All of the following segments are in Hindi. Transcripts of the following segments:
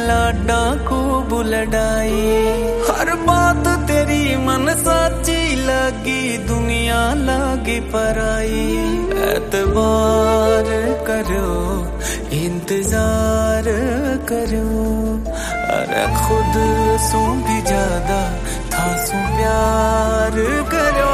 लाडा खूब लड़ाई। हर बात तेरी मन साची लगी, दुनिया लगी पराई। एतबार करो, इंतजार करो, अरे खुद सू भी ज्यादा था सू प्यार करो।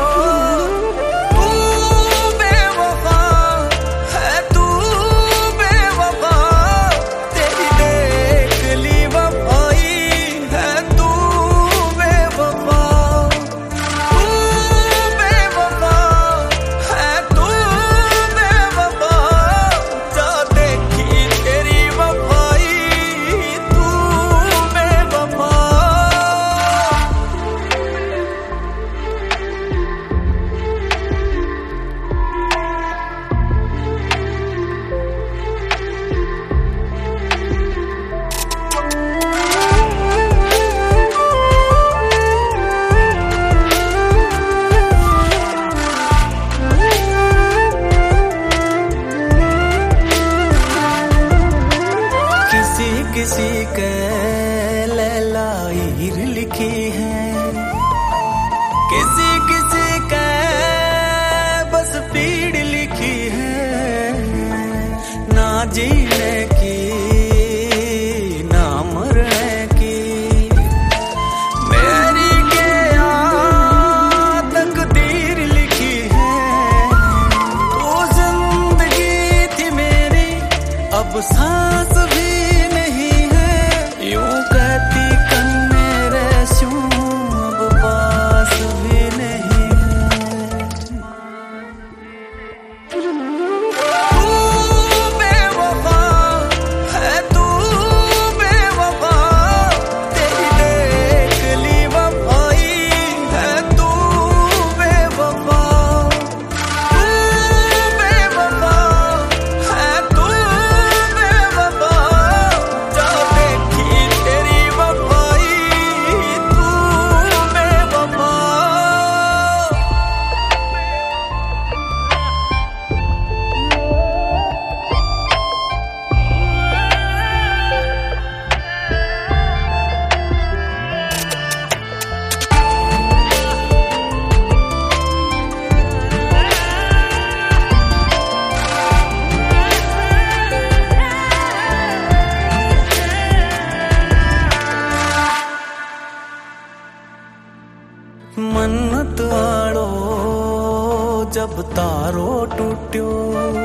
किसी के लैला हीर लिखी है, किसी किसी के बस पीड़ लिखी है। ना जीने की ना मरने की मेरी क्या तकदीर लिखी है। तो जिंदगी थी मेरी अब सांस भी यूं कहती कन मेरे शूं अब पास भी नहीं है। तू बेवफा है, तू बेवफा, तेरी देख ली वफाई है। तू बेवफा, तू बेवफा है, तू बेवफा, मन्नत आड़ो जब तारो टूट्यो।